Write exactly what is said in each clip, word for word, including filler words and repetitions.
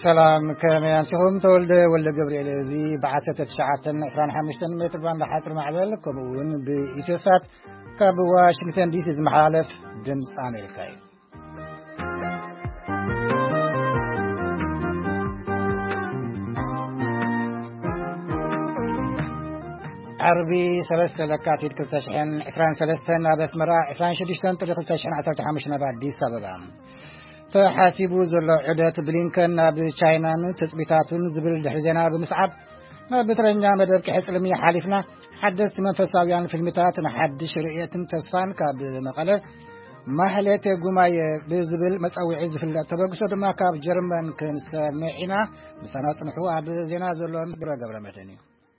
سلام كمان شوفهم تولد ولا جبريل زي بعثة تشعتنا إخوان حمشتن متر بان حاطر معبلكم ون بإيجاسات كاب واشنطن دي سي محالف دمس أمريكاي عربي ثلاثة لكاتي كلتشحن إخوان ثلاثة نابت مرا إخوان شديشتن طريق كلتشحن عشرة حمش نبات دي سببا تحاسبوا زلو عدة بلينكن بتشاينا تثبيتاتون زبل دحزينا بمسعب بترنيا مدرك حسلمي حالفنا حدثت منفساويان في المتات نحدش رئية تسفان كاب مقالة محلات قماي بزبل مسأوي عز في التبقسو دما كاب جرمان كان سمعنا بسنات نحوها بزينا زلو برا قبل متاني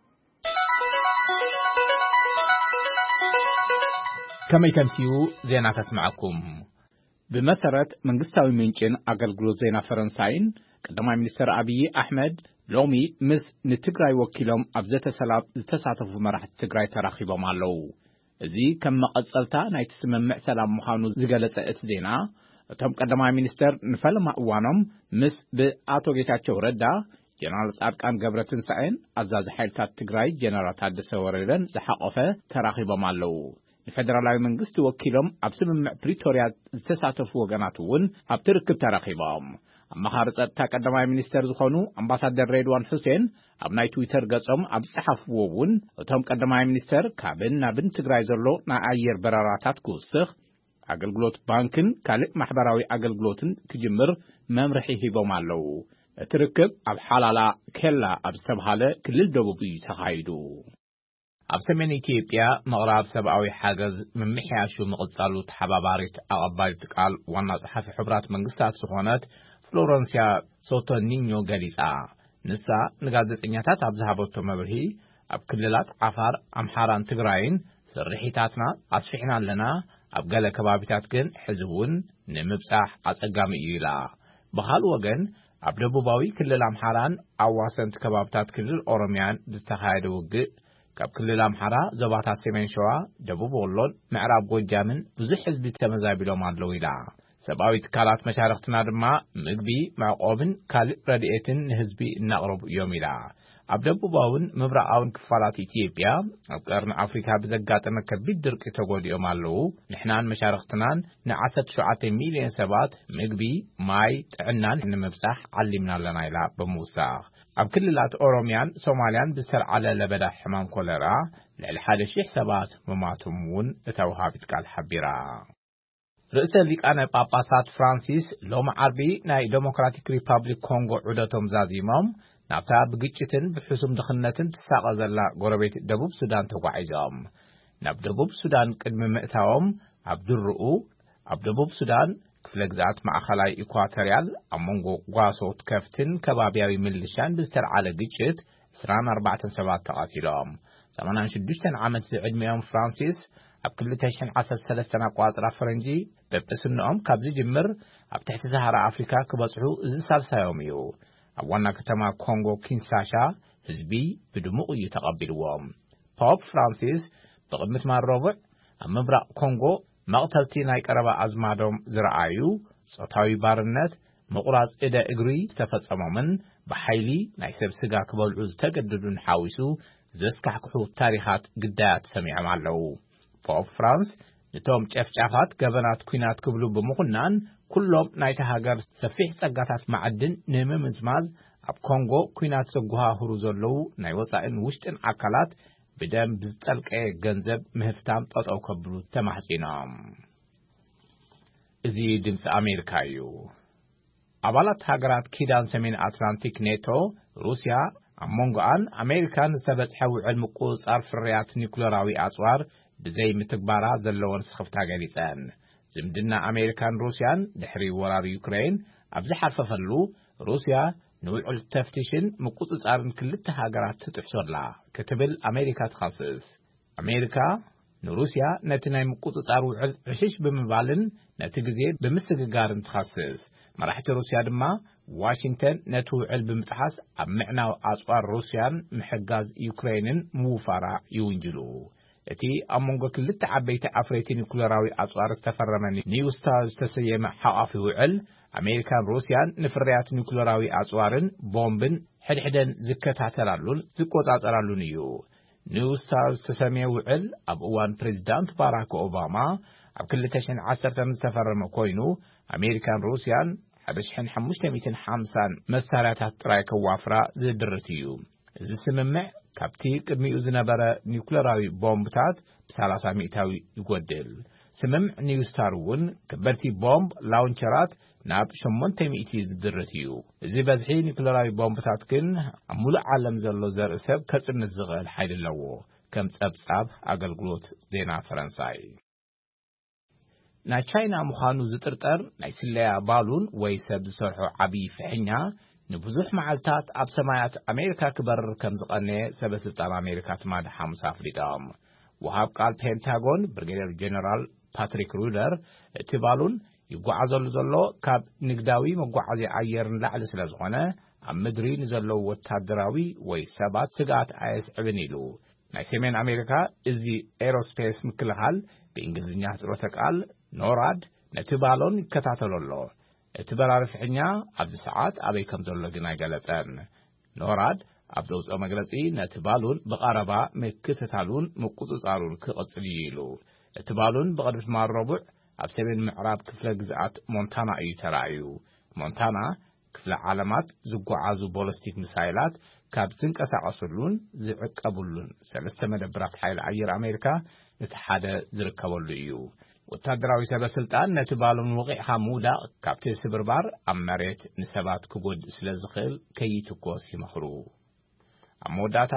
كما يتمسيو زينا تسمعكم بمسارات منغستاوي منچن አገልግሎት ዜና ፈረንሳይን ቀዳማይ ሚኒስትር አብይ አህመድ ሎሚ ምስ ንትግራይ ወኪሎም ኣብዘተ ሰላም ዝተሳተፉ መራሕቲ ትግራይ ተራኺቦም ኣለው እዚ ከም መቀጸልታ ናይ ስምምዕ ሰላም ምዃኑ ዝገለጸ እቲ ዜና እቶም ቀዳማይ ሚኒስትር ንፈለማ እዋኖም ምስ ብኣቶ ጌታቸው ረዳ ጀነራል ጻድቃን ገብረትንሳኤን ኣዛዚ ሓይልታት ትግራይ ጀነራል ታደሰ ወረደን ዝሓቆፈ ተራኺቦም ኣለው الفدرالي منغست وكيلهم أبسمم بريتوريا استساتفوا وغناتون أبتركب تراخيبهم أما خارصة تاقدماء منستر زخونو أمباسادر ريدوان حسين أبناي تويتر قصم أبسحفوون وتهم قدماء منستر كابن نابن تقراي زرلو نا أير براراتات كوسخ أقلقلوت بانكن كالق محبراوي أقلقلوتن تجمر ممرحي هيبو مالو تركب أب حالالا كلا أبسبحالة كل الدوبي تخايدو ኣብ ሰሜን ኢትዮጵያ ምዕራብ ሰብኣዊ ሓገዝ ምምሕያሹ መቕጻሉ ተሓባባሪት ኣቐባሊት ቃል ዋና ጸሓፊ ሕብራት መንግስታት ዝኾነት ፍሎረንሲያ ሶቶኒኞ ገሊጻ ንሳ ንጋዜጠኛታት ኣብ ዝሃበቶ መብርሂ ኣብ ክልላት ዓፋር ኣምሓራን ትግራይን ስርሒታትና ኣስፊሕና ኣለና ኣብ ገለ ከባቢታት ግን ሕዝቡን ንምብጻሕ ኣጸጋሚ እዩ ኢላ ብኻልእ ወገን ኣብ ደቡባዊ ክልል ኣምሓራን ኣዋሰንቲ ከባቢታት ክልል ኦሮምያን ብዝተኻየደ ውግእ ካብ ክልል ኣምሓራ ዞባታት ሰሜን ሸዋ ደቡብ ወሎን ምዕራብ ጎጃምን ብዙሕ ህዝቢ ተመዛቢሎም ኣለው ኢላ ሰብኣዊ ትካላት መሻርክትና ድማ ምግቢ ማዕቆብን ካልእ ረድኤትን ንህዝቢ እናቕረቡ እዮም ኢላ ኣብ ደቡባውን ምብራቃውን ክፋላት ኢትዮጵያ ኣብ ቀርኒ ኣፍሪካ ብዘጋጠመ ከቢድ ድርቂ ተጎዲኦም ኣለው ንሕናን መሻርክትናን ንዓሰርተ ሸውዓተ ሚልዮን ሰባት ምግቢ ማይ ጥዕናን ንምብጻሕ ዓሊምና ኣለና ኢላ ብምውሳኽ ኣብ ክልላት ኦሮምያን ሶማልያን ብዝተልዓለ ለበዳ ሕማም ኮለራ ልዕሊ ሓደ ሽሕ ሰባት መማቶም እውን እታ ወሃቢት ቃል ሓቢራ ርእሰ ሊቃነ ጳጳሳት ፍራንሲስ ሎሚ ዓርቢ ናይ ዴሞክራቲክ ሪፐብሊክ ኮንጎ ዑደቶም ዛዚሞም ናብታ ብግጭትን ብሕሱም ድኽነትን ትሳቐ ዘላ ጎረቤት ደቡብ ሱዳን ተጓዒዞም ናብ ደቡብ ሱዳን ቅድሚ ምእታዎም ኣብ ድርኡ ኣብ ደቡብ ሱዳን ክፍለ ግዛት ማእኸላይ ኢኳቶሪያል ኣብ መንጎ ጓሶት ከፍትን ከባቢያዊ ሚሊሻን ብዝተልዓለ ግጭት عشرين أربعة ሰባት ተቓቲሎም ثمانية وثمانين ዓመት ዝዕድሚኦም ፍራንሲስ ኣብ ክልተ ሽሕን ዓሰርተ ሰለስተ ኣቆጻጽራ ፈረንጂ በጵስንኦም ካብ ዝጅምር ኣብ ትሕቲ ሰሃራ ኣፍሪካ ክበጽሑ እዚ ሳልሳዮም እዩ ኣብ ዋና ከተማ ኮንጎ ኪንሳሻ ህዝቢ ብድሙቕ እዩ ተቐቢልዎም ፖፕ ፍራንሲስ ብቕድሚት ማረቡዕ ኣብ ምብራቕ ኮንጎ መቕተልቲ ናይ ቀረባ ኣዝማዶም ዝረኣዩ ጾታዊ ባርነት ምቑራጽ እደ እግሪ ዝተፈጸሞምን ብሓይሊ ናይ ሰብ ስጋ ክበልዑ ዝተገደዱን ሓዊሱ ዘስካሕክሑ ታሪኻት ግዳያት ሰሚዖም ኣለው ፖፕ ፍራንስ ነቶም ጨፍጫፋት ገበናት ኩናት ክብሉ ብምኹናን ኩሎም ናይቲ ሃገር ሰፊሕ ጸጋታት ማዕድን ንምምዝማዝ ኣብ ኮንጎ ኩናት ዘጓሃህሩ ዘለው ናይ ወጻኢን ውሽጥን ኣካላት بدم بزتلقى جنزب مهفتام تطاو كبلو تمحسينام ازي دمس امريكايو አባላት ሀገራት ኪዳን ሰሜን አትላንቲክ ኔቶ ሩሲያ አሞንጎአን አሜሪካን ሰበጽሐው ዕልም ቁጻር ፍርያት ኒውክሌራዊ አጽዋር ብዘይ ምትግባራ ዘለውን ስኽፍታ ገሊጸን ዝምድና አሜሪካን ሩሲያን ድሕሪ ወራሪ ዩክሬን ኣብዝ ሓርፈፈሉ ሩሲያ ንውዕል ተፍቲሽን ምቁጽጻርን ክልተ ሀገራት ትጥሕሶላ ክትብል አሜሪካ ትኻስስ አሜሪካ ንሩሲያ ነቲ ናይ ምቁጽጻር ውዕል ዕሽሽ ብምባልን ነቲ ግዜ ብምስግጋርን ትኻስስ መራሕቲ ሩሲያ ድማ ዋሽንግተን ነቲ ውዕል ብምጥሓስ ኣብ ምዕናው ኣጽዋር ሩሲያን ምሕጋዝ ዩክሬንን ምውፋራ ይውንጅሉ እቲ ኣብ መንጎ ክልተ ዓበይቲ ኣፍሬት ኒውክሌራዊ ኣጽዋር ዝተፈረመ ኒው ስታር ዝተሰየመ ሓቓፊ ውዕል ኣሜሪካን ሩስያን ንፍርያት ኒውክሌራዊ ኣጽዋርን ቦምብን ሕድሕደን ዝከታተላሉን ዝቆጻጸራሉን እዩ ኒውስ ስታርስ ተሰሚየ ውዕል ኣብ እዋን ፕሬዚዳንት ባራክ ኦባማ ኣብ ክልተ ሽሕን ዓሰርተን ዝተፈረመ ኮይኑ ኣሜሪካን ሩስያን ሓደ ሽሕን ሓሙሽተ ሚእትን ሓምሳን መሳርያታት ጥራይ ከዋፍራ ዝድርት እዩ እዚ ስምምዕ ካብቲ ቅድሚኡ ዝነበረ ኒውክሌራዊ ቦምብታት ብሰላሳ ሚእታዊ ይጎድል ስምምዕ ኒውስ ስታር እውን ከበድቲ ቦምብ ላውንቸራት ናብ ሸሞንተ ሚእቲ ዝድርት እዩ እዚ በዝሒ ኒውክሌራዊ ቦምብታት ግን ኣብ ሙሉእ ዓለም ዘሎ ዘርኢ ሰብ ከጽንስ ዝኽእል ሓይሊ ኣለዎ ከም ጸብጻብ ኣገልግሎት ዜና ፈረንሳይ ናይ ቻይና ምዃኑ ዝጥርጠር ናይ ስለያ ባሉን ወይ ሰብ ዝሰርሖ ዓብዪ ፍሕኛ ንብዙሕ መዓልታት ኣብ ሰማያት ኣሜሪካ ክበርር ከም ዝቐነየ ሰበስልጣን ኣሜሪካ ትማድ ሓሙስ ኣፍሪቃም ወሃብ ቃል ፔንታጎን ብርጌደር ጀነራል ፓትሪክ ሩደር እቲ ባሉን ይጓዓዘሉ ዘሎ ካብ ንግዳዊ መጓዓዝያ ኣየርን ላዕሊ ስለ ዝኾነ ኣብ ምድሪ ንዘለዉ ወታደራዊ ወይ ሰባት ስጋት ኣየስዕብን ኢሉ ናይ ሰሜን ኣሜሪካ እዚ ኤሮስፔስ ምክልኻል ብእንግሊዝኛ ሕጽሮተ ቃል ኖራድ ነቲ ባሎን ይከታተሎ ኣሎ እቲ በራሪ ፍሕኛ ኣብዚ ሰዓት ኣበይ ከም ዘሎ ግን ኣይገለጸን ኖራድ ኣብ ዘውፅኦ መግለጺ ነቲ ባሎን ብቐረባ ምክትታሉን ምቁጽጻሩን ክቕጽል እዩ ኢሉ እቲ ባሎን ብቕድሚት ማረቡዕ ኣብ ሰሜን ምዕራብ ክፍለ ግዝኣት ሞንታና እዩ ተራእዩ ሞንታና ክፍለ ዓለማት ዝጓዓዙ ቦሊስቲክ ሚሳይላት ካብ ዝንቀሳቐሱሉን ዝዕቀቡሉን ሰለስተ መደብራት ሓይሊ ኣየር ኣሜሪካ እቲ ሓደ ዝርከበሉ እዩ ወታደራዊ ሰበስልጣን ነቲ ባሎን ወቂዕኻ ምውዳቕ ካብቲ ስብርባር ኣብ መሬት ንሰባት ክጎድእ ስለ ዝኽእል ከይትኮስ ይመኽሩ ኣብ መወዳእታ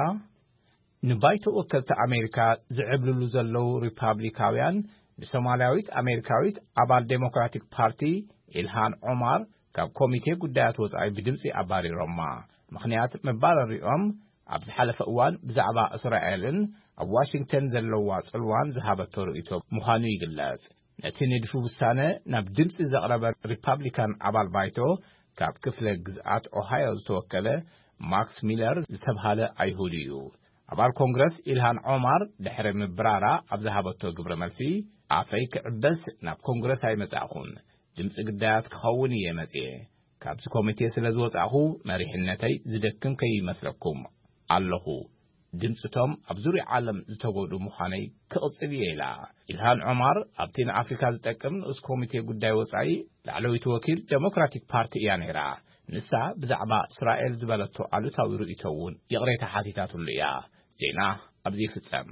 ንባይቶ ወከልቲ ኣሜሪካ ዝዕብልሉ ዘለው ሪፓብሊካውያን ንሶማልያዊት ኣሜሪካዊት ኣባል ዴሞክራቲክ ፓርቲ ኢልሃን ዑማር ካብ ኮሚቴ ጉዳያት ወጻኢ ብድምፂ ኣባሪሮማ ምኽንያት መባረሪኦም ኣብ ዝሓለፈ እዋን ብዛዕባ እስራኤልን ኣብ ዋሽንግተን ዘለዋ ጽልዋን ዝሃበቶ ርእይቶ ምዃኑ ይግለጽ ነቲ ንድፊ ውሳነ ናብ ድምፂ ዘቕረበ ሪፓብሊካን ኣባል ባይቶ ካብ ክፍለ ግዝኣት ኦሃዮ ዝተወከለ ማክስ ሚለር ዝተብሃለ ኣይሁድ እዩ ኣባል ኮንግረስ ኢልሃን ዑማር ድሕሪ ምብራራ ኣብ ዝሃበቶ ግብረ መልሲ ኣፈይ ክዕበስ ናብ ኮንግረስ ኣይመጻእኹን ድምፂ ግዳያት ክኸውን እየ መጽእ ካብዚ ኮሚቴ ስለ ዝወጻእኹ መሪሕነተይ ዝደክም ከይመስለኩም ኣለኹ ድምፅቶም ኣብ ዙርያ ዓለም ዝተጎዱ ምዃነይ ክቕጽል እየ ኢላ ኢልሃን ዑማር ኣብቲ ንኣፍሪካ ዝጠቅም ንኡስ ኮሚቴ ጉዳይ ወጻኢ ላዕለዊት ወኪል ዴሞክራቲክ ፓርቲ እያ ነይራ ንሳ ብዛዕባ እስራኤል ዝበለቶ ኣሉታዊ ርእይቶ እውን የቕሬታ ሓቲታትሉ እያ ዜና ኣብዚ ይፍጸም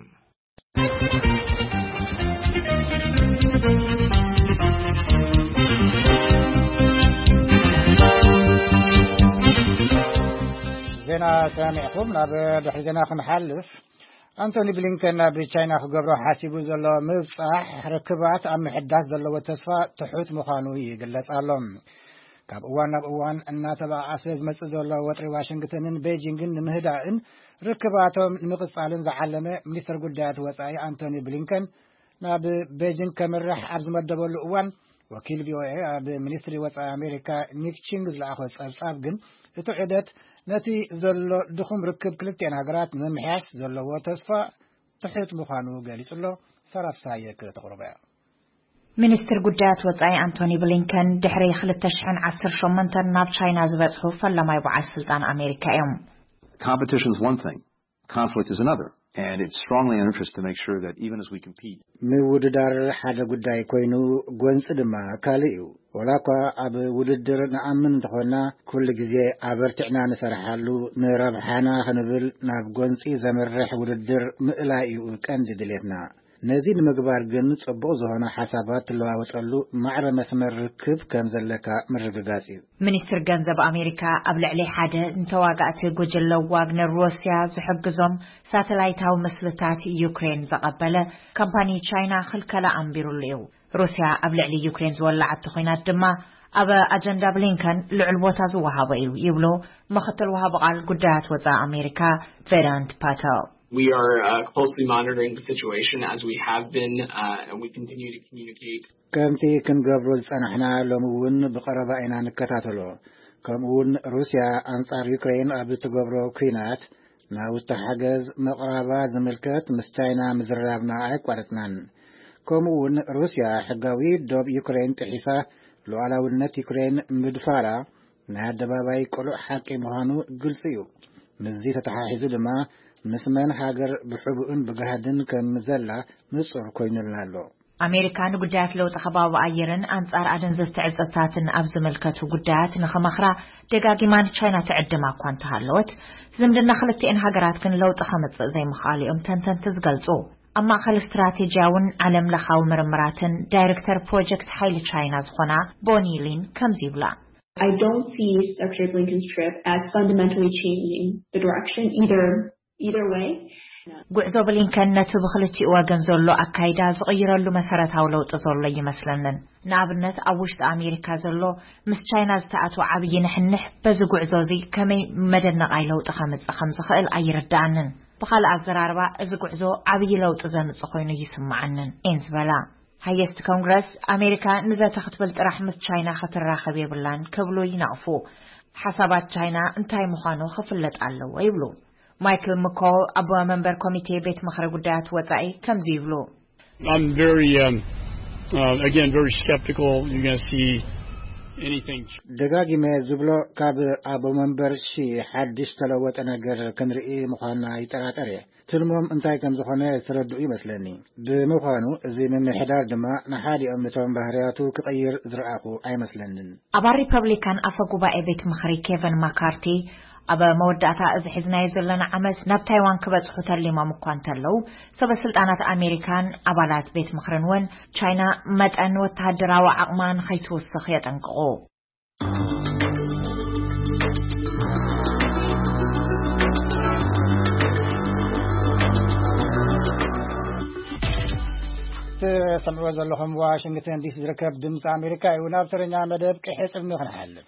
ዜና ሰሚዕኩም ናብ ድሕሪ ዜና ክንሓልፍ ኣንቶኒ ብሊንከን ናብ ቻይና ክገብሮ ሓሲቡ ዘሎ ምብጻሕ ርክባት ኣብ ምሕዳስ ዘለዎ ተስፋ ትሑት ምዃኑ ይግለጽ ኣሎ ካብ እዋን ናብ እዋን እናተባኣሰ ዝመጽእ ዘሎ ወጥሪ ዋሽንግተንን ቤጂንግን ንምህዳእን ርክባቶም ንምቕጻልን ዝዓለመ ሚኒስትር ጉዳያት ወጻኢ ኣንቶኒ ብሊንከን ናብ ቤጂንግ ከምርሕ ኣብ ዝመደበሉ እዋን ወኪል ቪኦኤ ኣብ ሚኒስትሪ ወጻኢ ኣሜሪካ ኒክ ቺንግ ዝለኣኾ ጸብጻብ ግን እቲ ዑደት ነቲ ዘሎ ድኹም ርክብ ክልቲአን ሃገራት ንምምሕያሽ ዘለዎ ተስፋ ትሑት ምዃኑ ገሊጹሎ ሰራፍሳየ ከተቕርበ ሚኒስትር ጉዳያት ወጻኢ አንቶኒ ብሊንከን ድሕሪ ክልተ ሽሕን ዓሰርተ ሸሞንተ ናብ ቻይና ዝበጽሑ ፈላማይ በዓል ስልጣን ኣሜሪካ እዮም Competition is one thing, conflict is another, and it's strongly in interest to make sure that even as we compete. ምውድዳር ሓደ ጉዳይ ኮይኑ ጎንጽ ድማ ካልእ እዩ ወላኳ ኣብ ውድድር ንኣምን እንተኾና ኩሉ ግዜ ኣበርቲዕና ንሰርሓሉ ንረብሓና ክንብል ናብ ጎንፂ ዘመርሕ ውድድር ምእላይ እዩ ቀንዲ ድሌትና ነዚ ንምግባር ግን ጽቡቕ ዝኾነ ሓሳባት ትለዋወጠሉ ማዕረ መስመር ርክብ ከም ዘለካ ምርግጋጽ እዩ ሚኒስትር ገንዘብ ኣሜሪካ ኣብ ልዕሊ ሓደ እንተዋጋእቲ ጉጅለ ዋግነር ሩስያ ዝሕግዞም ሳተላይታዊ ምስልታት ዩክሬን ዘቐበለ ካምፓኒ ቻይና ክልከላ ኣንቢሩሉ እዩ ሩስያ ኣብ ልዕሊ ዩክሬን ዝወላዓት ኮይናት ድማ ኣብ ኣጀንዳ ብሊንከን ልዑል ቦታ ዝወሃበ እዩ ይብሉ ምክትል ወሃብ ቃል ጉዳያት ወጻኢ ኣሜሪካ ቬዳንት ፓተል We are uh, closely monitoring the situation as we have been, uh, and we continue to communicate. ከምቲ ክንገብሮ ዝጸናሕና ሎሚ እውን ብቐረባ ኢና ንከታተሎ ከምኡውን ሩስያ ኣንጻር ዩክሬን ኣብ እትገብሮ ኩናት ናውቲ ሓገዝ መቕረባ ዝምልከት ምስ ቻይና ምዝራብና ኣይቋረጽናን ከምኡውን ሩስያ ሕጋዊ ዶብ ዩክሬን ጥሒሳ ሉዓላውነት ዩክሬን ምድፋራ ናይ ኣደባባይ ቁሉዕ ሓቂ ምዃኑ ግልጽ እዩ ምዚ ተተሓሒዙ ድማ ምስመን ሃገር ብሕቡእን ብግሃድን ከም ዘላ ንጹር ኮይኑልና ኣሎ ኣሜሪካ ንጉዳያት ለውጢ ከባቢ ኣየርን ኣንጻር ኣደንዘዝቲ ዕፀታትን ኣብ ዝመልከቱ ጉዳያት ንኸመኽራ ደጋጊማን ቻይና ትዕድማ እኳ እንተሃለወት ዝምድና ክልቲአን ሃገራት ግን ለውጢ ከምጽእ ዘይምኽኣሉ እዮም ተንተንቲ ዝገልጹ ኣብ ማእኸል ስትራቴጅያውን ዓለም ለኻዊ ምርምራትን ዳይሬክተር ፕሮጀክት ሓይሊ ቻይና ዝኾና ቦኒ ሊን ከምዚ ይብላ I don't see Secretary Blinken's trip as fundamentally changing the direction either either way. ጉዕዞ ብሊንከን ነቲ ብኽልቲኡ ወገን ዘሎ ኣካይዳ ዝቕይረሉ መሰረታዊ ለውጢ ዘሎ ይመስለንን ንኣብነት ኣብ ውሽጢ ኣሜሪካ ዘሎ ምስ ቻይና ዝተኣትወ ዓብዪ ንሕንሕ በዚ ጉዕዞ እዚ ከመይ መደነቓይ ለውጢ ከምጽእ ከም ዝኽእል ኣይርዳእንን ብኻልእ ኣዘራርባ እዚ ጉዕዞ ዓብዪ ለውጢ ዘምጽእ ኮይኑ ይስምዓንን እየን ዝበላ ሃየስት ኮንግረስ ኣሜሪካ ንዘተ ክትብል ጥራሕ ምስ ቻይና ክትራኸብ የብላን ክብሉ ይነቕፉ ሓሳባት ቻይና እንታይ ምዃኑ ክፍለጥ ኣለዎ ይብሉ Michael McCall ኣብ መንበር ኮሚቴ ቤት ምኽሪ ጉዳያት ወጻኢ ከምዚ ይብሉ I'm very um, uh, again very skeptical you're going to see anything ደጋጊመ ዝብሎ ካብ ኣብ መንበር ሺ ሓድሽ ተለወጠ ነገር ክንርኢ ምዃና ይጠራጠር እየ ትልሞም እንታይ ከም ዝኾነ ዝረድኡ ይመስለኒ ብምዃኑ እዚ ምምሕዳር ድማ ንሓዲኦም ነቶም ባህርያቱ ክቐይር ዝረኣኹ ኣይመስለንን ኣብ ሪፐብሊካን ኣፈ ጉባኤ ቤት ምኽሪ ኬቨን ማካርቲ ኣብ መወዳእታ እዚ ሒዝናዮ ዘለና ዓመት ናብ ታይዋን ክበጽሑ ተሊሞም እኳ እንተለው ሰበስልጣናት ኣሜሪካን ኣባላት ቤት ምኽርን ውን ቻይና መጠን ወተሃደራዊ ዓቕማን ከይትውስኽ የጠንቅቑ تسمعوا ዘለኹም ዋሽንግተን ዲሲ ዝርከብ ድምፂ ኣሜሪካ እዩ ናብ ተረኛ መደብ ቅሕጽልኒ ክንሓልፍ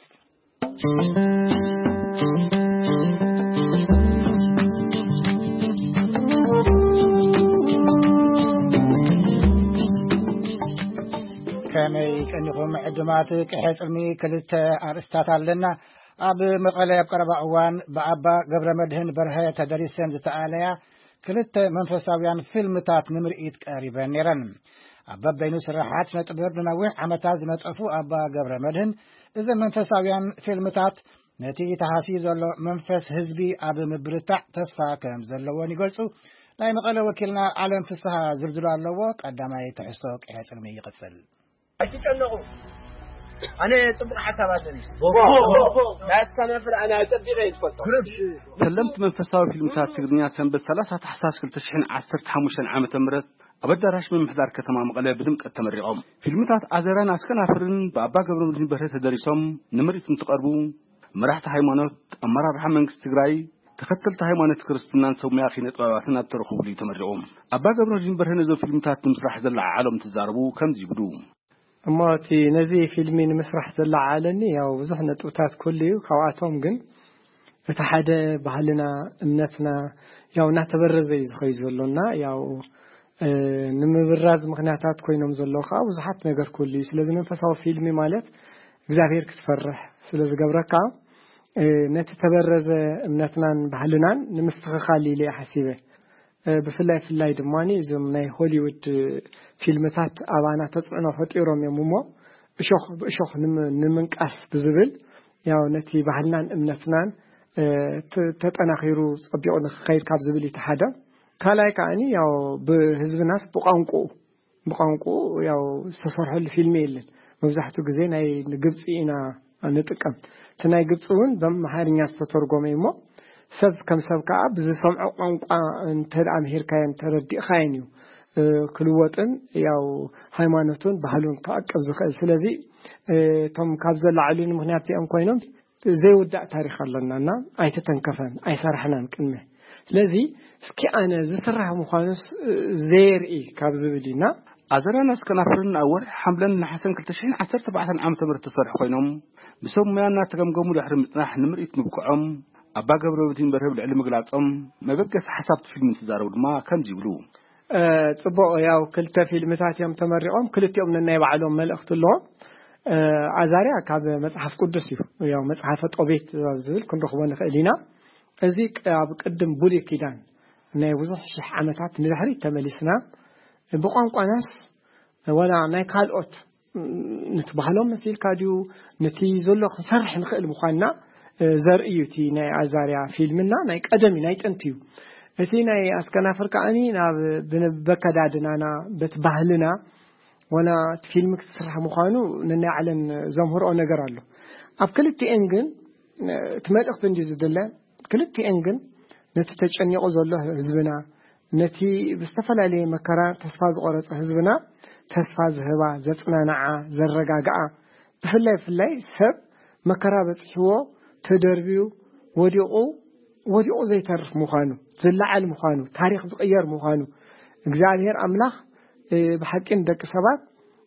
ከመይ ቀኒኹም ዕድማት ቅሕጽልኒ ክልተ ኣርእስታት ኣለና ኣብ መቐለ ኣብ ቀረባ እዋን ብኣባ ገብረ መድህን በርሀ ተደሪሰን ዝተኣለያ ክልተ መንፈሳውያን ፊልምታት ንምርኢት ቀሪበን ነይረን ኣባ በይኑ ስራሓት ነጥብር ንነዊሕ ዓመታት ዝነጠፉ ኣባ ገብረ መድህን እዘን መንፈሳውያን ፊልምታት ነቲ ተሃሲ ዘሎ መንፈስ ህዝቢ ኣብ ምብርታዕ ተስፋ ከም ዘለዎን ይገልጹ ናይ መቐለ ወኪልና ዓለም ፍስሓ ዝርዝሩ ኣለዎ ቀዳማይ ተሕሶ ቅሕጽልኒ ይቕጽል ኣይትጨነቁ ኣነ ጽቡቕ ሓሳባት ኣለኒ ናስካነ ፍል ኣነ ጽቢቕ ይትፈቶ ሰለምት መንፈሳዊ ፊልምታት ትግርኛ ሰንበት ሰላሳ ታሕሳስ ክልተ ሽሕን ዓሰርተ ሓሙሽተ ዓመተ ምህረት ኣብ ኣዳራሽ ምምሕዳር ከተማ መቐለ ብድምቀት ተመሪቖም ፊልምታት ኣዘራን ኣስከናፍርን በኣባ ገብረ መድህን በርሀ ተደሪሶም ንምርኢት እንትቐርቡ መራሕቲ ሃይማኖት ኣመራርሓ መንግስቲ ትግራይ ተኸተልቲ ሃይማኖት ክርስትናን ሰሙያ ኺነ ጥበባትን ኣብ ተረኽቡሉ ተመሪቖም ኣባ ገብረ መድህን በርሀ ነዞም ፊልምታት ንምስራሕ ዘለዓሎም ትዛረቡ ከምዚ ይብሉ እሞቲ ነዚ ፊልሚ ንምስራሕ ዘለዓለኒ ያው ብዙሕ ነጥብታት ኩሉ እዩ ካብኣቶም ግን እቲ ሓደ ባህልና እምነትና ያው እናተበረዘ እዩ ዝኸይ ዘሎና ያው ንምብራዝ ምክንያታት ኮይኖም ዘለዉ ከዓ ብዙሓት ነገር ኩሉ እዩ ስለዚ መንፈሳዊ ፊልሚ ማለት እግዚአብሔር ክትፈርሕ ስለዝገብረካ ነቲ ተበረዘ እምነትናን ባህልናን ንምስትኽኻል ኢለ ሓሲበ ብፍላይ ፍላይ ድማኒ እዞም ናይ ሆሊውድ ፊልምታት ኣባና ተጽዕኖ ፈጢሮም እዮም እሞ እሾኽ ብእሾኽ ንምንቃስ ብዝብል ያው ነቲ ባህልናን እምነትናን ተጠናኺሩ ፀቢቑ ንኽኸይድ ካብ ዝብል ይተሓደ ካልኣይ ከዓኒ ያው ብህዝብናስ ብቋንቁ ብቋንቁ ያው ዝተሰርሐሉ ፊልሚ የለን መብዛሕትኡ ግዜ ናይ ግብፂ ኢና ንጥቀም እቲ ናይ ግብፂ እውን ብኣምሓርኛ ዝተተርጎመ እሞ ሰብ ከም ሰብ ከዓ ብዝሰምዖ ቋንቋ እንተደኣ ምሂርካየን ተረዲእኻየን እዩ ክልወጥን ያው ሃይማኖቱን ባህሉን ክዓቅብ ዝኽእል ስለዚ እቶም ካብ ዘለዓሉን ምክንያት እዚኦም ኮይኖም ዘይውዳእ ታሪክ ኣለናና ኣይተተንከፈን ኣይሰራሕናን ቅድመ ስለዚ እስኪ ኣነ ዝስራሕ ምዃኑስ ዘርኢ ካብ ዝብል ኢና ኣዘራን ኣስከናፍርን ኣብ ወርሒ ሓምለን ናሕሰን ክልተ ሽሕን ዓሰርተ ኣርባዕተ ዓመተ ምህረት ተሰርሑ ኮይኖም ብሰብ ሞያና ተገምገሙ ድሕሪ ምጥናሕ ንምርኢት ምብቅዖም ኣባ ገብረ መድህን በርሀ ብልዕሊ ምግላጾም መበገሲ ሓሳብ ፊልም ትዛረቡ ድማ ከምዚ ይብሉ ጽቡቕ ያው ክልተ ፊልምታት እዮም ተመሪቖም ክልቲኦም ነናይ ባዕሎም መልእኽቲ ኣለዎም ኣዛርያ ካብ መጽሓፍ ቅዱስ እዩ ያው መጽሓፈ ጦቤት ዝብል ክንረኽቦ ንኽእል ኢና እዚ ኣብ ቅድም ብሉይ ኪዳን ናይ ብዙሕ ሽሕ ዓመታት ንድሕሪ ተመሊስና ብቋንቋናስ ወላ ናይ ካልኦት نتبهلهم مسيل كاديو نتي زلو خسرح نخيل مخانا زرئيوتي ناي عزاريا فيلمنا ناي قدمي ناي تنتيو እዚህ ናይ አስከናፈር ካኒ ናብ በከዳድናና በትባህልና ወላ ፊልም ክስራሕ ምዃኑ ነናይ ዓለም ዘምህሮ ነገር አለ ኣብ ክልቲአን ግን ትመልእኽት እንጂ ዝደለ ክልቲአን ግን ነቲ ተጨኒቆ ዘሎ ህዝብና ነቲ ብዝተፈላለየ መከራ ተስፋ ዝቆረፀ ህዝብና ተስፋ ዝህባ ዘጽናናዓ ዘረጋግዓ ብፍላይ ፍላይ ሰብ መከራ በጽሕዎ ተደርቢው ወዲቁ ወዲቁ ዘይተርፍ ምዃኑ ዝለዓል ምዃኑ ታሪኽ ዝቕየር ምዃኑ እግዚአብሔር አምላኽ ብሓቂን ደቂ ሰባት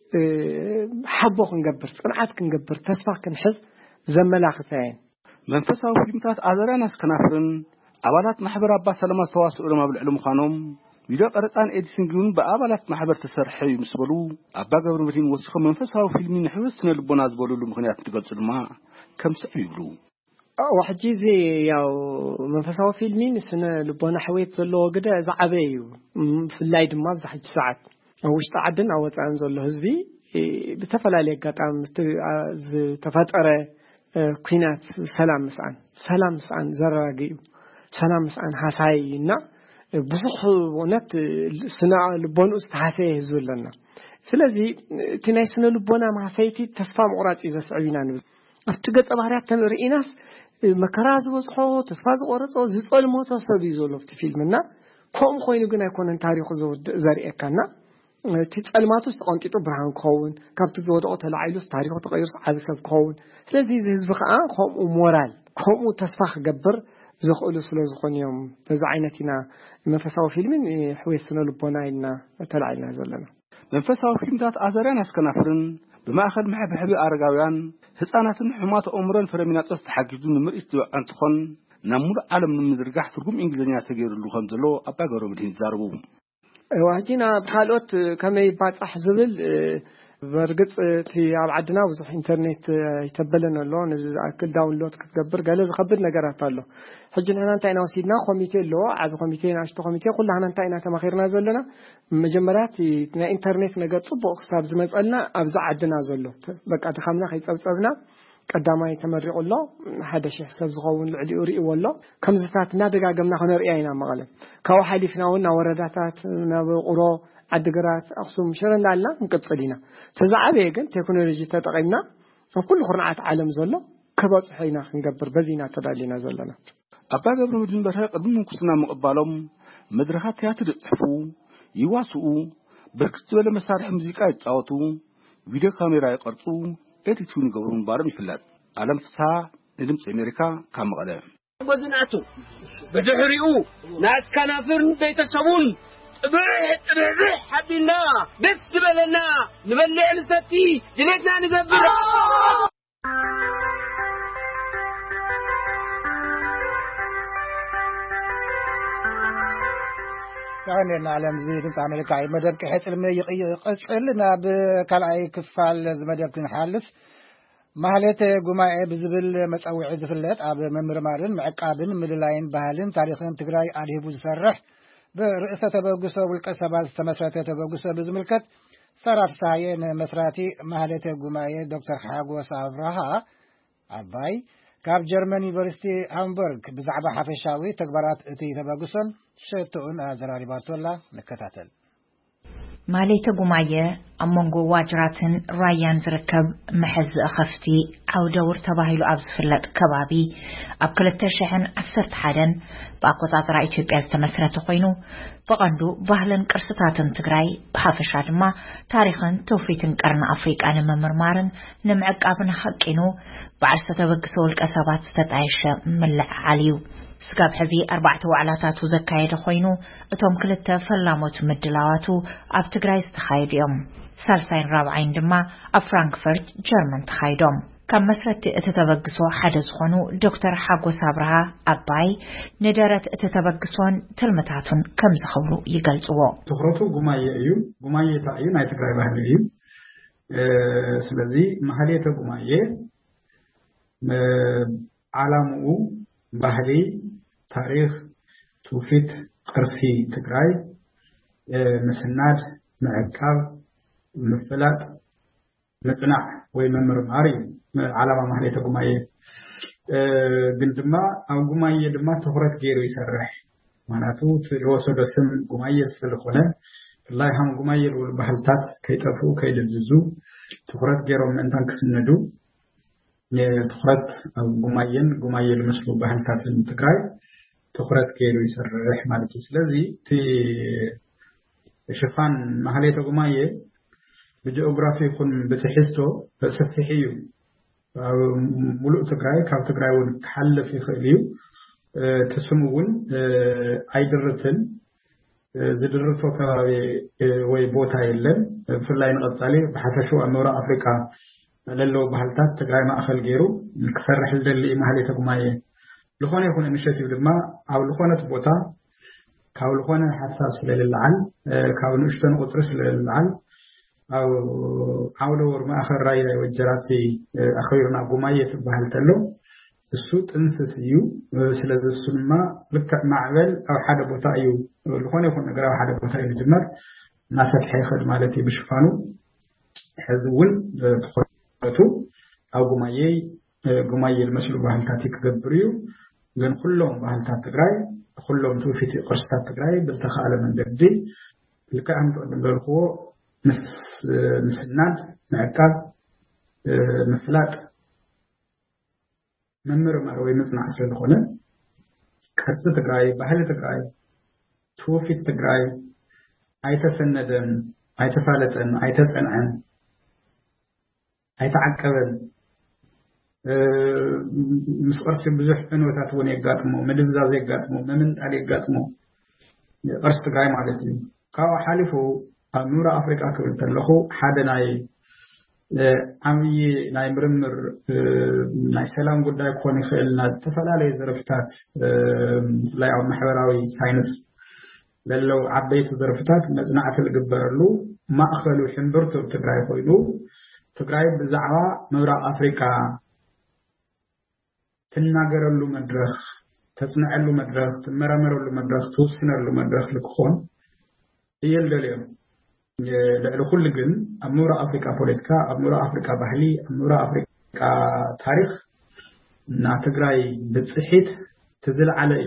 ሓቦ ክንገብር ጽንዓት ክንገብር ተስፋ ክንሕዝ ዘመላኽተን መንፈሳዊ ፊልምታት ኣዘራን አስከናፍርን አባላት ማህበር አባ ሰለማ ተዋስኡ ለማብልዕ ምዃኖም ቪዲዮ ቀረጻን ኤዲቲንግን በአባላት ማህበር ተሰርሐ ይመስሉ አባ ገብረ መድህን ወስኹ መንፈሳዊ ፊልም ንሕውስ ስነ ልቦና ዝበሉሉ ምክንያት ትገልጹ ድማ ከምሰ ይብሉ واحد زي ያው መንፈሳዊ ፊልሚን ስነ ልቦና ሕወት ዘለዎ ግደ ዝዓበዩ ፍላይ ድማ ዝሕጅ ሰዓት ውሽጣ ዓድን ኣወፃን ዘሎ ህዝቢ ብተፈላለየ አጋጣሚ ዝተፈጠረ ኩናት ሰላም ምስአን ሰላም ምስአን ዘራጊዩ ሰላም ምስአን ሓሳይና ብዙሕ ወነት ስነ ልቦና ዝተሓሰየ ህዝብ ኣለና ስለዚ እቲ ናይ ስነ ልቦና ማሰይቲ ተስፋ መቁራጽ ዘስዕቢና ንብል ኣብቲ ገጸ ባህርያት ተንሪኢናስ መከራ ዝበዝሖ ተስፋ ዝቆረጾ ዝጸልሞ ተሰብ ይዘሎ ፍቲ ፊልምና ከም ኮይኑ ግን ኣይኮነን ታሪኹ ዘርኤካና እቲ ጸልማቱስ ተቆንጢጡ ብርሃን ክኸውን ካብቲ ዝወደቆ ተላዒሉስ ታሪኹ ተቀይሩስ ዓብ ሰብ ክኸውን ስለዚ ህዝቢ ከዓ ከምኡ ሞራል ከምኡ ተስፋ ክገብር ዝኽእሉ ስለ ዝኾኑ እዮም በዛ ዓይነትና መንፈሳዊ ፊልምን ሕወት ስነ ልቦና ኢልና ተላዒልና ዘለና መንፈሳዊ ፊልምታት ኣዘራን አስከናፍርን بماخذ محبحبي أرجاويان هساناتن حمات أمرن فرمينات استحققوا نمر استوعان تخون نمر عالم المدرجح ترجم إنجليزية تغير اللغة مزلو أبا قرر بدين زاربو واجينا بحالات كما يبعث أحزبل برقص تي على عدنا وزح إنترنت يتبلنا له نزل كل داونلود كتجبر قال إذا خبرنا جرات له حجنا هنا نتاعنا وسيدنا خميتين له عاد خميتين عشتو خميتين كلها هنا نتاعنا كما خيرنا زلنا مجمرات نا إنترنت نجت صبوا حساب زي ما قلنا أفزع عدنا زله بقى تخمنا خيط أبصبنا قدامي تمرق الله هذا شيء حساب زغون العلي أوري والله كم زتات نادق جمنا خنا رأينا مغلب كواحد فينا ونا ورداتات نبقرا عدقرات أقسم شرن لعلنا مقتصدين فزعبه جن تكنولوجيا تتقيمنا وكل خرنعات عالم زله كباس حينا نقبر بزينا تدالينا زلنا أبا قبل مدن برهق قبل كسنا مقبلهم مدرخات تياتر يصحفوا يواسوا بركت ولا مسارح موسيقى يتصاوتوا فيديو كاميرا يقرصوا إديتون يقولون بارم فلات عالم فسا ندمت أمريكا كامغلا بدناتو بدحريو ناس كنافرن بيتسبون بيت بيت حبينا بس بلنا نبلع نستي جلدنا نقبل يعني نعلم زي كنت أمريكا مدرب كحس المي قلنا بكالعي كفال مدرب كنحالف مهلت جماعة بزبل مسأوي عزفلات أب ممر مارن معقابن مدلاين بهالن تاريخن تجراي عليه بوزرح برئاسة تبوغسة والكسبات استمسرت تبوغسة بزملكت صرف ساين مسراتي مهلت جماعة دكتور حاجو صابرها عباي كاب جرماني يونيفرسيتي هامبورغ بزعبة حفشاوي تكبرات اتي تبوغسن شتون أزراري بارتولا نكتاتل ماليت جماعة أمونجو واجراتن رايان زركب محز أخفتي أو دور تباهلو أبز فلات كبابي أبكل الترشحن أسرت حدن بأقوطات رأي تبقى استمسرت قينو بغندو بهلن كرستاتن تقراي بحافشات ما تاريخا توفيتن كارن أفريق أنا ممرمارن نمعك أبن حقينو بعرسة تبقسو الكسابات ستتعيش ملع عليو سقاب حزي أربعة وعلاتات وزكاية خوينو اتوم كلتا فلاموت مدلاواتو اب تقراي استخايد يوم سالسين رابعين دما اب فرانكفورت جرمن تخايدوم كم مسرت اتتبقسو حدث خونو دكتور حاقو صابرها أباي ندارت اتتبقسون تلمتاتون كم زخورو يقلزوو تخرطو قماية ايو قماية تايو ناي تقراي بحر ايو اه سلذي محالية قماية اه عالمو ባህሊ ታሪኽ ትውፊት ቅርሲ ትግራይ ምስናድ ምዕቃብ ምፍላጥ مصنع ወይ መምርማሪ ዓላማ ማህሌተ ጉማዬ ግን ድማ ኣብ ጉማዬ ድማ ትኩረት ገይሩ ይሰርሕ ማናቱ ተወሰደ ስም ጉማዬ ስለሆነ ላይ ሃም ጉማዬ ወል ባህልታት ከይጠፉ ከይድልዙ ትኩረት ገይሮም እንታን ክስነዱ የትኩረት ኣብ ጉማዬን ጉማዬ ለመስሉ ባህልታትን ትግራይ ትኩረት ገይሩ ይሰርሕ ማለት ስለዚህ ቲ ሽፋን ማህሌተ ጉማዬ በጂኦግራፊ ይኩን በተሕስቶ በሰፊሕዩ ሙሉእ ትግራይ ካብ ትግራይ ወን ከሐልፍ ይኽእልዩ ተስሙውን አይድርትን ዝድርቶ ከባቢ ወይ ቦታ የለን ፍላይ ንቀጻሊ በሐፈሹ አምራ አፍሪካ ለለው ባህልታት ትግራይ ማእኸል ገይሩ ክሰርሕ ልደሊ ማህሌተ ጉማዬ ለኾነ ይኩን ኢኒሺየቲቭ ድማ ኣብ ለኾነት ቦታ ካብ ለኾነ ሐሳብ ስለልልዓል ካብ ንሽተን ቁጥር ስለልልዓል أو حاولوا ما آخر رأي وجراتي أخيرنا قماية في بهالتلو السوت انسسيو سلذ السلمة لك معبل أو حدا بطايو الخوني يكون نقرأ حدا بطايو الجمر ناس الحيخد مالتي بشفانو حزول تخرطو أو قماية قماية المسلو بهالتاتي كقبريو لأن كلهم بهالتات تقراي كلهم توفيتي قرصتات تقراي بالتخالة من دردي لك أهم تقدم بالخوة مس مسناد معكاب مفلات ممر مروي مصنع أسر الخونة كرس تقراي بحل تقراي توفي تقراي أي تسندن أي تفالتن أي تسأنعن أي تعقبن مسقرس بزح أنوثات ون يقاتمو مدفزاز يقاتمو ممن علي يقاتمو قرس تقراي معلتي كاو حالفو أمورا أفريقيا كبير تلخو حدا ناي عمي ناي مرمر ناي سلام قد يكون خيلنا تفلالي زرفتات لا يعود محوراوي ساينس للو عبيت زرفتات مزنعة القبر له ما أخلو حنبرتو بتقراي خويلو تقراي بزعوا مورا أفريقيا تناقر له مدرخ تسمع له مدرخ تمرمر له مدرخ توسنر له مدرخ لكخون يلدليم لكل جن أمورا أفريقيا بوليتكا أمورا أفريقيا بحلي أمورا أفريقيا تاريخ ناتقراي بتصحيت تزل علي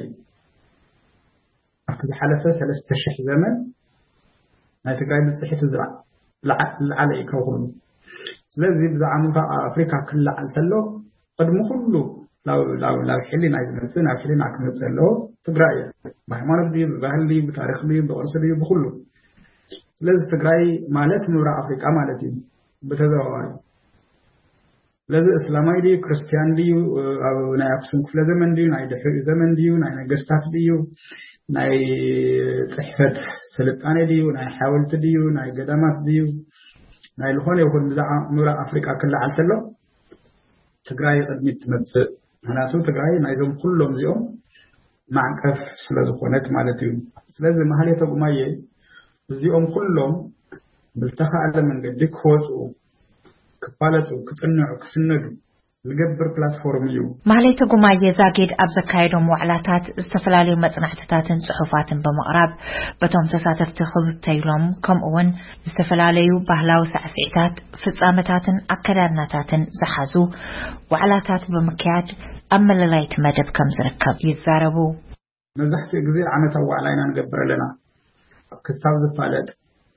أفتح حلفة ثلاثة شح زمن ناتقراي بتصحيت تزل علي كوهون لذي بزعموا أفريقيا كلها على سلو قد مخلو لو لو لو حلي نايز نفسنا حلي ناكم سلو تقراي بحمانة بي بحلي بتاريخ بي بقرص بي بخلو لذي تقراي مالت نورا أفريقيا مالتي بتزاوي لذي إسلامي دي كريستيان دي أو ناي أقسم كل زمن دي ناي دحر زمن دي ناي نجستات دي ناي صحفة سلطانة دي ناي حاولت دي ناي قدامات دي ناي الخون يكون بزع نورا أفريقيا كلها على سلو تقراي قدمت متس هناتو تقراي نايزهم كلهم زيهم مع كف سلذ خونات مالتي لذي محلية قماية زيهم كلهم بالتخا على من قدك خوصوا كفالتوا كتنعوا كسندوا لقبر بلاتفورم يو محلية قماية زاقيد أبزكايدو معلاتات استفلالي مصنحتتات صحفات بمقرب بتوم تساتف تخذ تيلوم كم أون استفلالي بهلاو سعسعتات فتصامتات أكدارناتات زحازو وعلاتات بمكياد أما للايت مدب كم زركب يزاربو نزحت اجزير عنا توع علينا نقبر لنا كساب زفالت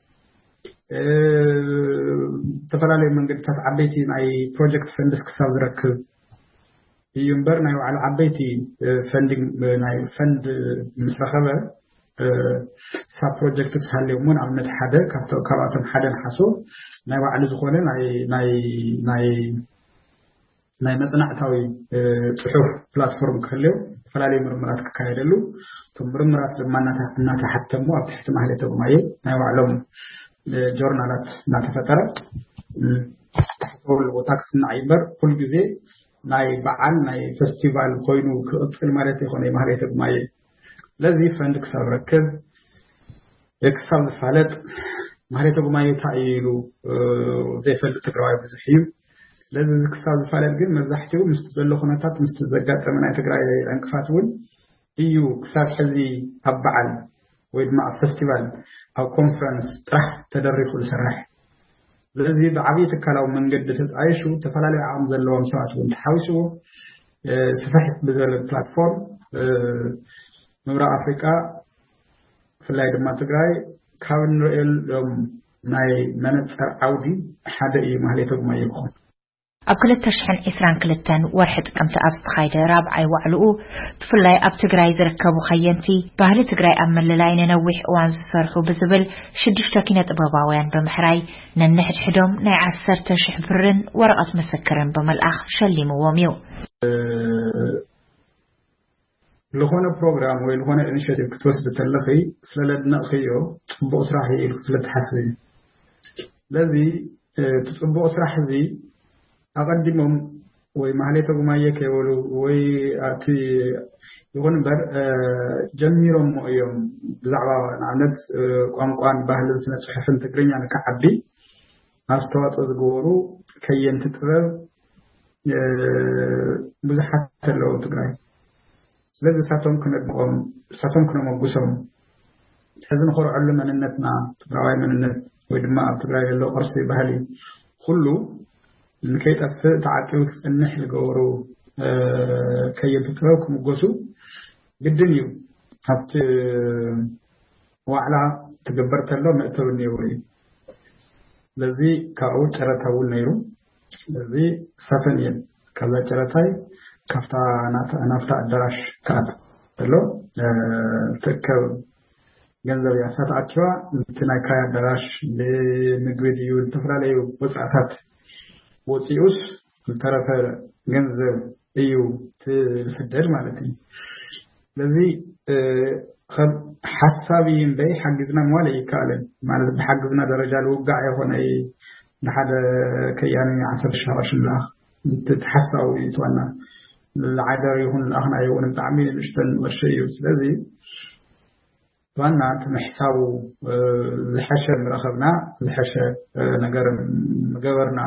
تفرالي من قد عبيتي ناي بروجكت فندس كساب زركب ينبر ناي على عبيتي فندing ناي فند مسرخبه ساب بروجكت تسهل يومون عم نتحدى كابتو كابتن حدا نحسو ناي وعلى زخونه ناي ناي ناي ناي مصنعتاوي صحف بلاتفورم كليو فلالي مرمرات كايدلو تمرمرات لما نتحتمو اب تحت محلية قماية ناي وعلم جورنالات نتفتر تحتول وطاقس نعيبر كل جزء ناي بعال ناي فستيفال خوينو كأطفل مالتي خوني محلية قماية لذي فندك سابركب يكساب فالت محلية قماية تايلو زي فلت تقرأي بزحيو لذي كساب فالت قل مزحتو مستزلو خناتات مستزقات من اي تقرأي انكفاتون ايو كساب حزي ابعال ويد مع فستيفال او كونفرنس راح تدرخ لسرح ስለዚህ بعبي تكالاو መንገድ ተጣይሹ ተፈላላዩ ዓም ዘለዎም ሰባት ወንተሓውሱ ስፍሕ ብዘለ ፕላትፎርም ምብራቅ አፍሪካ ፍላይ ድማ ትግራይ ካብ ንሪኦም ናይ መነጽር ዓውዲ ሓደ እዩ ማለት ድማ ይቆም ኣብ ክልተ ሽሕን ዒስራን ክልተን ወርሒ ጥቅምቲ ኣብ ዝተኻይደ ራብዓይ ዋዕልኡ ብፍላይ ኣብ ትግራይ ዝርከቡ ኸየንቲ ባህሊ ትግራይ ኣብ መለላይ ነነዊሕ እዋን ዝሰርሑ ብዝብል ሽዱሽተ ኪነ ጥበባውያን ብምሕራይ ነንሕድሕዶም ናይ ዓሰርተ ሽሕ ብርን ወረቐት መሰከርን በመልኣኽ ሸሊምዎም እዩ ለሆነ ፕሮግራም ወይ ለሆነ ኢኒሺየቲቭ ክትወስድ ተለኺ ስለለድነቕዮ ጽቡቕ ስራሕ ኢሉ ስለተሓስብ ለዚ ጽቡቕ ስራሕ እዚ أقدمهم ومحلته جماعية كيولو وأتي يكون بر جميرهم يوم بزعوا نعنت قام قام بهل سنة صحفن تقرين يعني كعبي أستوات أذكره كي ينتقل بزحت لو تقرين لذا ساتهم كنا قام ساتهم كنا مبوسهم هذا نخور علم من النتنا تقرأي من النت ويدماء تقرأي لو أرسي بهلي كله لكي تعاقبك النحل قورو كي يتطرقكم قصو بالدنيا حتى وعلى تقبرت الله مأتوا النيوري الذي كعود شرطه النيرو الذي سفنين كذا شرطاي كفتا نفتا الدراش كات تلو تكو جنزب ياسات أكوا تناكايا الدراش لمقوديو التفراليو وسعتات وصيوس الطرف جنزب ايو تسدد معناتي الذي خد حسابين بي حجزنا موالي كالن معناته بحجزنا درجه الوقع يكون اي لحد كياني عشر شهر شلاخ تتحسوا يتوانا العدر يكون الاغنى يكون متعمين مشتن والشيء الذي وانا تمحساو الحشر مرخبنا الحشر نقر مقبرنا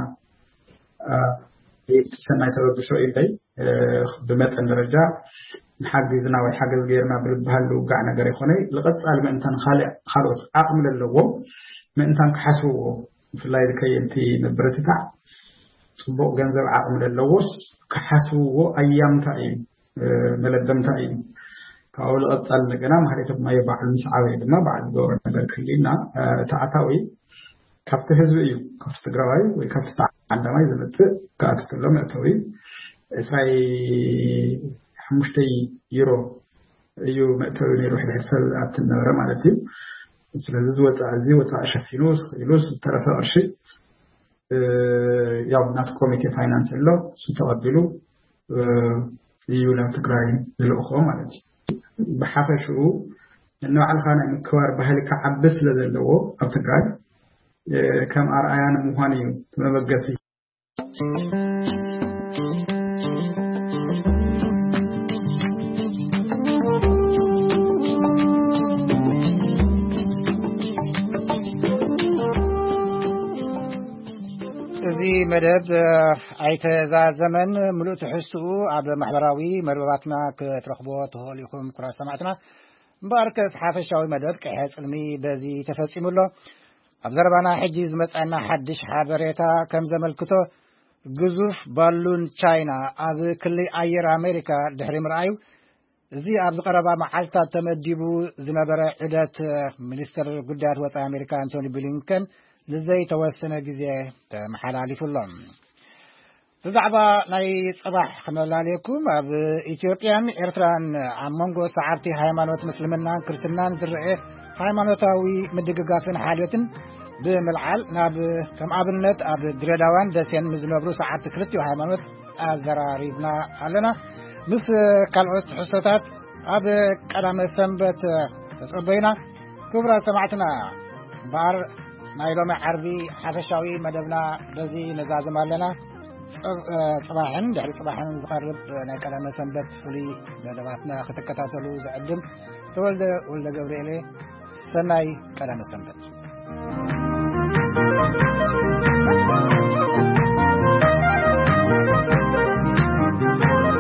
سنة تبدو إلي بمثل الرجاء نحجزنا ويحجز غيرنا بالبهل وقعنا غير خوني لقد سأل من أنت خالق خالق أقمل اللغو من أنت كحسوه في الله كي أنتي نبرتك صبوق جنزب أقمل اللغوس كحسوه أيام تأيين ملدم تأيين فأول قد سأل لقنا ما هريت ما يبع المسعوي ما بعد دور نقل كلنا تعتوي كفت هزوئي كفت تقرأي وكفت عندما يزمت كأتت اللهم أتوي إسرائي حمشتي يرو يو مأتوي يروح الحسال أتنا رمالتي سلزز وتعزي وتعشى فلوس فلوس طرف أرشي يوم نات كوميتي فاينانس اللو ستقبلوا يو لا تقرأي الأخوة مالتي بحافشوا إنه على خانة مكوار بهلك عبس لذا اللو أو تقرأي كم أرأيان مهانيو تمبقسي زي مدد عيتزا زمن ملوء تحسو عبد محبراوي مرباتنا كترخبوت هوليكم كرا سمعتنا مباركة حافشاوي مدد كحيث علمي بذي تفسيم الله أبزربنا حجيز مسألنا حدش حابريتا كم زملكتو جزوف بالون تشاينا أب كل أير أمريكا دحري مرأيو زي أبز قربا معالتا تمديبو زنبرا عدات منستر قدات وطا أمريكا أنتوني بلينكن لزي توسنا جزيه محلالي فلهم تزعبا ناي صباح خمال عليكم أب إثيوبيان إرتران عمانغو سعارتي هايمانوت مسلمنا كرسلنان درعي هايمانوتاوي مدققافين حاليتن بملعال ناب كم أبنت أب دريداوان دسين مزنوبرو ساعات كرتيو هايمانوت أزراريبنا علينا مس كالعوت حسوتات أب كلام سنبت تصبينا كبرى سمعتنا بار نايلوم عربي حفشاوي مدبنا بزي نزازم علينا صباحا دحري صباحا زقرب كلام سنبت فلي مدباتنا ختكتاتلو زعدم تولد ولد جبريلي سناي كلام سنبت